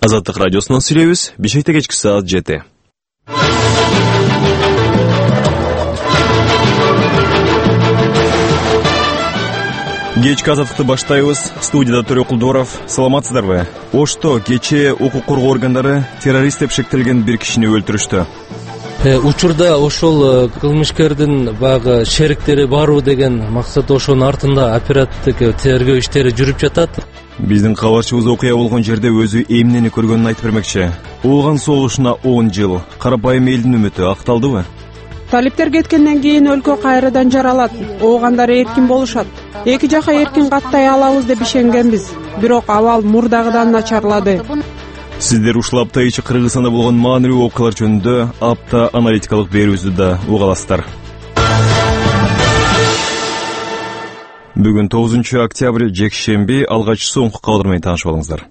Азаттык радиосунан сүйлөйбүз. Бишкекте кечки саат 7. Кечки азаттыкты баштайбыз. Студияда Төрө Кулдоров. Саламатсыздарбы? Ошто кечээ укук коргоо органдары террорист деп шектелген бир кишини өлтүрүштү. Учурда ошол кылмышкердин баягы шериктери барбы деген максат, ошонун артында оперативдик тергөө иштери жүрүп жатат. Биздин кабарчыбыз окуя болгон жерде өзү эмнени көргөнүн айтып бермекчи. Ооган согушуна 10 жыл. Карапайым элдин үмүтү акталдыбы? Талиптер кеткенден кийин өлкө кайрадан жаралат. Оогандар эркин болушат. Эки жака эркин каттай алабыз деп ишенгенбиз. Бирок абал мурдагыдан начарлады. Сиздер ушул апта ичи Кыргызстанда болгон маанилүү окуялар жөнүндө апта аналитикалык берүүбүздү да угаласыздар. Бүгүн 9 октябрь жекшемби, алгач соңку кабар менен таанышып алыңыздар.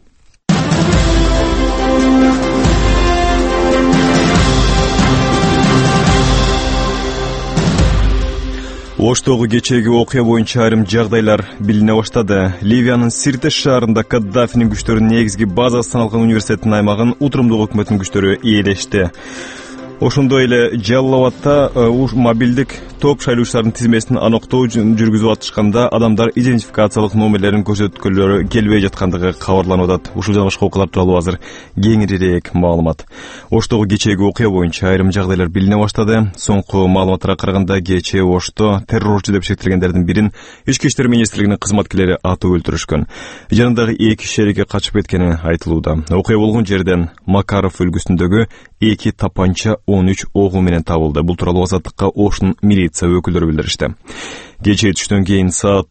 Оштогу кечээги окуя боюнча айрым жагдайлар билине баштады. Ливиянын Сиртеш шаарында Каддафинин күчтөрүнүн негизги базасы саналган университеттин аймагын утурумдуу өкмөттүн күчтөрү ээлешти. Ошондой эле Жаллабадта мобилдик топ шайлоочулардын тизмесин аныктоо жүргүзүп атышканда адамдар идентификациялык номерлерин көрсөткөлөрү келбей жаткандыгы кабарланып атат. Ушул жана башка окуялар тууралуу азыр кеңирээк маалымат. Оштогу кечээги окуя боюнча айрым жагдайлар билине баштады. Соңку маалыматтарга караганда кечээ Ошто террорчу деп шектелгендердин бирин Ички иштер министрлигинин кызматкерлери атып өлтүрүшкөн. Жанындагы 2 шериги качып кеткени айтылууда. Окуя болгон жерден Макаров өлкөсүндөгү 2 тапанча 13 огу менен табылды. Бул тууралуу Азаттыкка Оштун милиция өкүлдөрү билдиришти. Кечээ түштөн кийин саат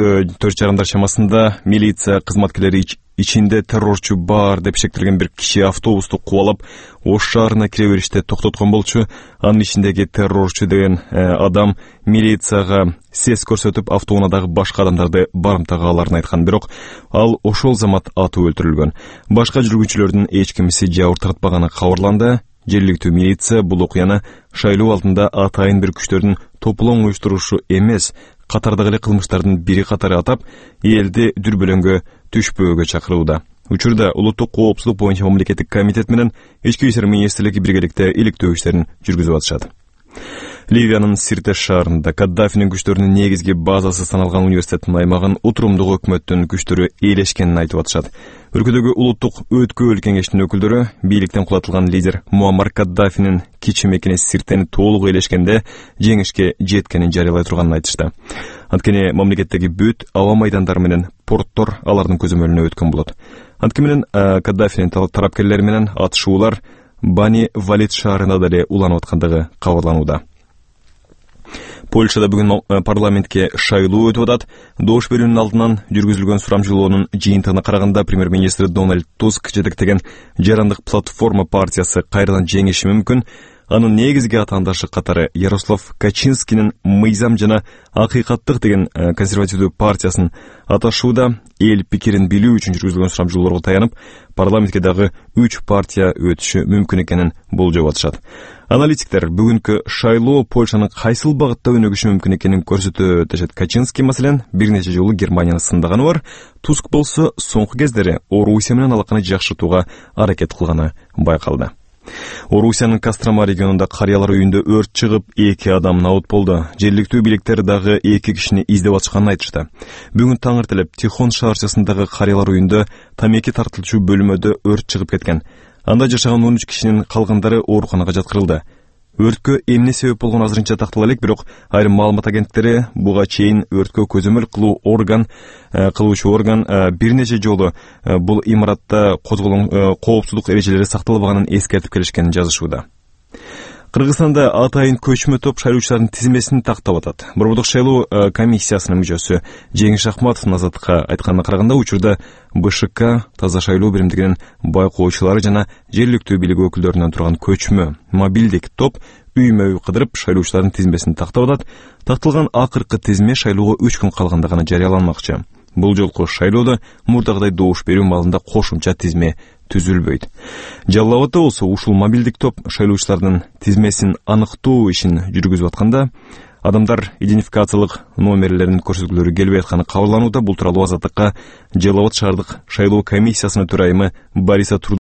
4:30 чамасында милиция кызматкерлери ичинде террорчу бар деп шектелген бир киши автобусту кубалап Ош шаарына кире бериште токтоткон болчу. Анын ичиндеги террорчу деген адам милицияга сес көрсөтүп автоунаадагы башка адамдарды барымтага аларын айткан, бирок ал ошол замат атып өлтүрүлгөн. Башка жүргүнчүлөрдүн эч кимиси жабыр тартпаганы кабарланды. Жергиликтүү милиция бул окуяны шайлоо алдында атайын бир күчтөрдүн топлоң уюштурушу эмес, катардагы эле кылмыштардын бири катары атап, элди дүрбөлөңгө түшпөөгө чакырууда. Учурда улуттук коопсуздук боюнча мамлекеттик комитет менен Ички иштер министрлиги биргеликте иликтөө иштерин жүргүзүп атышат. Ливиянын Сиртеш шаарында Каддафинин күчтөрүнүн негизги базасы саналган университеттин аймагын утурумдуу өкмөттүн күчтөрү ээлешкенин айтып атышат. Өлкөдөгү улуттук өткөбөл кеңештин өкүлдөрү бийликтен кулатылган лидер Муаммар Каддафинин кичи мекени Сиртени толук ээлешкенде жеңишке жеткенин жарыялай турганын айтышты. Анткени мамлекеттеги бүт аба майдандары менен порттор алардын көзөмөлүнө өткөн болот. Анткени Каддафинин тарапкерлери менен атышуулар Бани Валид шаарында деле уланып аткандыгы кабарланууда. Польшада бүгүн парламентке шайлоо өтүп атат. Добуш берүүнүн алдынан жүргүзүлгөн сурамжылоонун жыйынтыгына караганда премьер-министр Дональд Туск жетектеген Жарандык платформа партиясы кайрадан жеңиши мүмкүн. Анын негизги атаандашы катары Ярослав Качинскинин Мыйзам жана акыйкаттык деген консервативдүү партиясын аташууда. Эл пикирин билүү үчүн жүргүзүлгөн сурамжылоолорго таянып, парламентке дагы 3 партия өтүшү мүмкүн экенин болжоп атышат. Аналитиктер бүгүнкү шайлоо Польшанын кайсыл багытта өнүгүшү мүмкүн экенин көрсөтөт дешет. Качинский маселен бир нече жолу Германияны сындаганы бар. Туск болсо соңку кездери Орусия менен алаканы жакшыртууга аракет кылганы байкалды. Орусиянын Кострома регионунда карыялар үйүндө өрт чыгып, 2 адам набыт болду. Жергиликтүү бийликтер дагы 2 кишини издеп атышканын айтышты. Бүгүн таң эртелеп Тихон шаарчасындагы карыялар үйүндө тамеки тартылчу бөлмөдө өрт чыгып кеткен. Анда жашаган 13 кишинин калгандары ооруканага жаткырылды. Өрткө эмне себеп болгону азырынча тактала элек, бирок айрым маалымат агенттери буга чейин өрткө көзөмөл кылуучу орган бир нече жолу бул имаратта козголгон коопсуздук эрежелери сакталбаганын эскертип келишкенин жазышууда. Кыргызстанда атайын көчмө топ шайлоочулардын тизмесин тактап атат. Борбордук шайлоо комиссиясынын мүчөсү Жеңиш Ахматовдун Азаттыкка айтканына караганда, учурда БШК таза шайлоо биримдигинин байкоочулары жана жергиликтүү бийлик өкүлдөрүнөн турган көчмө мобилдик топ үймө-үй кыдырып шайлоочулардын тизмесин тактап атат. Тактылган акыркы тизме шайлоого 3 күн калганда гана жарыяланмакчы. Бул жолку шайлоодо мурдагыдай добуш берүү маалында кошумча тизме түзүлбөйт. Жаллабадда болсо ушул мобилдик топ шайлоочулардын тизмесин аныктоо ишин жүргүзүп атканда адамдар идентификациялык номерлерин көрсөткүлөрү келбей атканы кабарланууда. Бул тууралуу Азаттыкка Жалал Абад шаардык шайлоо комиссиясынын төрайымы Бориса